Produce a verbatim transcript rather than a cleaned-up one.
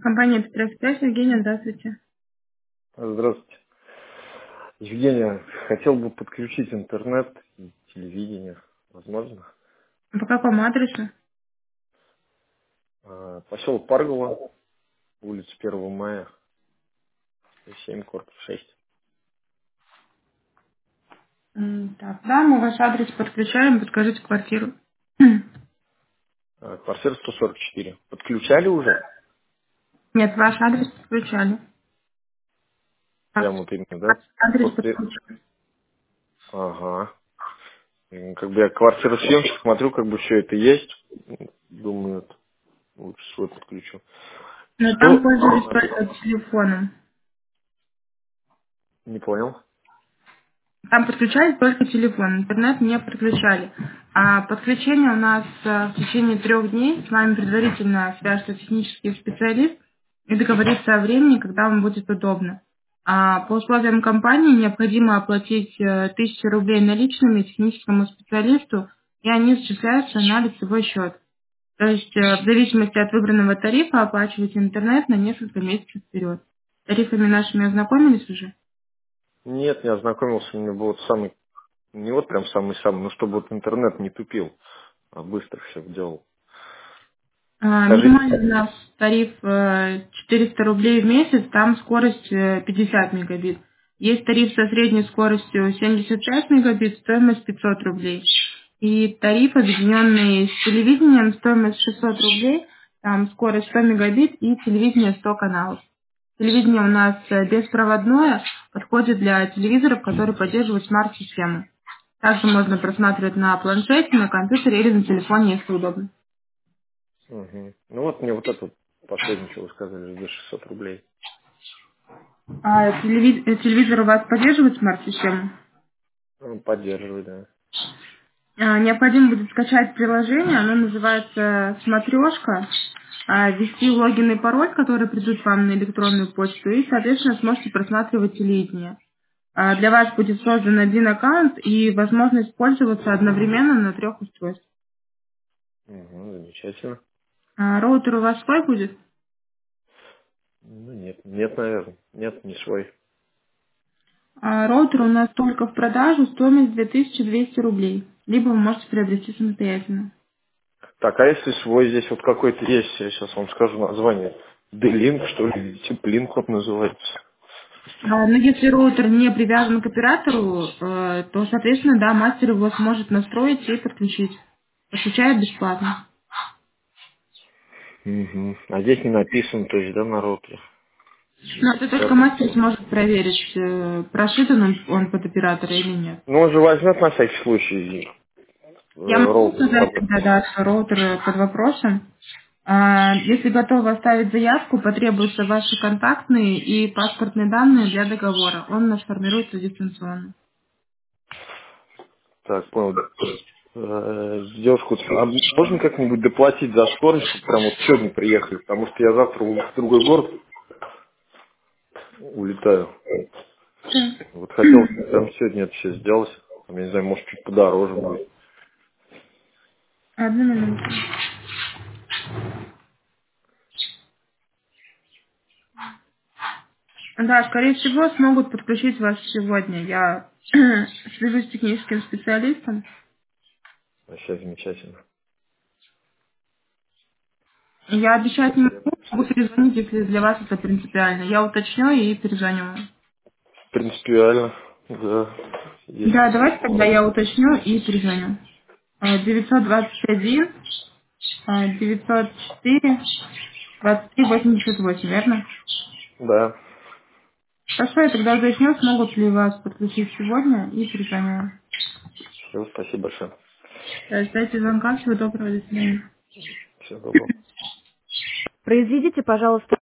Компания Петросвязь, Евгения, здравствуйте. Здравствуйте. Евгения, хотел бы подключить интернет и телевидение. Возможно? По какому адресу? А, Поселок Паргола, улица Первого мая, семь, корпус шесть. М, Так, да, мы ваш адрес подключаем, подскажите квартиру. А, Квартира сто сорок четыре. Подключали уже? Нет, ваш адрес подключали. Так, Прямо вот именно, да? ваш адрес Просто, подключали. ага. М, Как бы я квартиросъемщик, смотрю, как бы все это есть. Думаю, это лучше свой подключу. Но там Что пользовались надо? только телефоном. Не понял. Там подключали только телефон, интернет не подключали. А подключение у нас э, в течение трех дней. С вами предварительно свяжется технический специалист и договорится о времени, когда вам будет удобно. А по условиям компании необходимо оплатить э, тысячу рублей наличными техническому специалисту, и они зачисляются на лицевой счет. То есть э, в зависимости от выбранного тарифа оплачиваете интернет на несколько месяцев вперед. С тарифами нашими ознакомились уже? Нет, не ознакомился, у меня был вот самый, не вот прям самый-самый, но чтобы вот интернет не тупил, а быстро все делал. А, Скажите, Минимальный у нас тариф э, четыреста рублей в месяц, там скорость э, пятьдесят мегабит. Есть тариф со средней скоростью семьдесят пять мегабит, стоимость пятьсот рублей. И тариф, объединенный с телевидением, стоимость шестьсот рублей, там скорость сто мегабит и телевидение сто каналов. Телевидение у нас э, беспроводное, подходит для телевизоров, которые поддерживают смарт-систему. Также можно просматривать на планшете, на компьютере или на телефоне, если удобно. Мгм. Ну вот мне вот это последнее, что вы сказали, за шестьсот рублей. А телеви- э, телевизор у вас поддерживает смарт-систему? Он поддерживает, да. А, Необходимо будет скачать приложение, оно называется «Смотрешка», а, ввести логин и пароль, которые придут вам на электронную почту, и, соответственно, сможете просматривать телевидение. А, Для вас будет создан один аккаунт и возможность пользоваться одновременно на трех устройствах. Угу, замечательно. А, Роутер у вас свой будет? Ну нет, нет, наверное. Нет, не свой. А, Роутер у нас только в продажу, стоимость две тысячи двести рублей. Либо вы можете приобрести самостоятельно. Так, а если свой здесь вот какой-то есть, я сейчас вам скажу название. D-Link, что ли, типа Link вот называется. А, Ну, если роутер не привязан к оператору, э, то, соответственно, да, мастер его сможет настроить и подключить. Подключает бесплатно. Угу. А здесь не написано, то есть, да, на роутере. Но это только Как? мастер сможет проверить, э, прошитан он, он под оператора или нет. Ну, он же возьмет на всякий случай э, Я могу роутер с сказать собой. тогда, да, что роутер э, под вопросом. А, Если готовы оставить заявку, потребуются ваши контактные и паспортные данные для договора. Он у нас формируется дистанционно. Так, понял. Э, Девушка, вот, а можно как-нибудь доплатить за скорость, чтобы прям вот сегодня приехали, потому что я завтра в другой город улетаю. Вот хотел прям сегодня это все сделать. Там, я не знаю, может чуть подороже будет. Одну минуту. Да, скорее всего, смогут подключить вас сегодня. Я свяжусь с техническим специалистом. Вообще замечательно. Я обещать не Спасибо. могу, могу перезвонить, если для вас это принципиально. Я уточню и перезвоню вам. Принципиально, да, есть. Да, давайте тогда я уточню и перезвоню. Э, девятьсот двадцать один, э, девятьсот четыре, двадцать три восемьдесят восемь, верно? Да, Хорошо, я тогда уточню, смогут ли вас подключить сегодня и перезвоню вам. все, спасибо большое. Да, ждайте звонка, всего доброго, до свидания. Всего доброго. Произведите, пожалуйста,